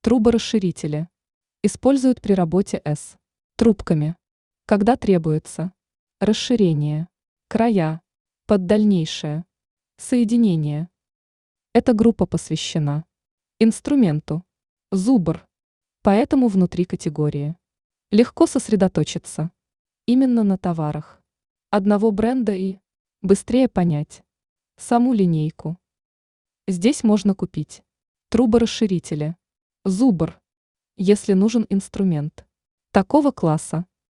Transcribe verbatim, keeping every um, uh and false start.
Труборасширители. Используют при работе с трубками, когда требуется расширение, края, под дальнейшее соединение. Эта группа посвящена инструменту зубр, поэтому внутри категории легко сосредоточиться именно на товарах одного бренда и быстрее понять саму линейку. Здесь можно купить труборасширители, зубр, если нужен инструмент такого класса,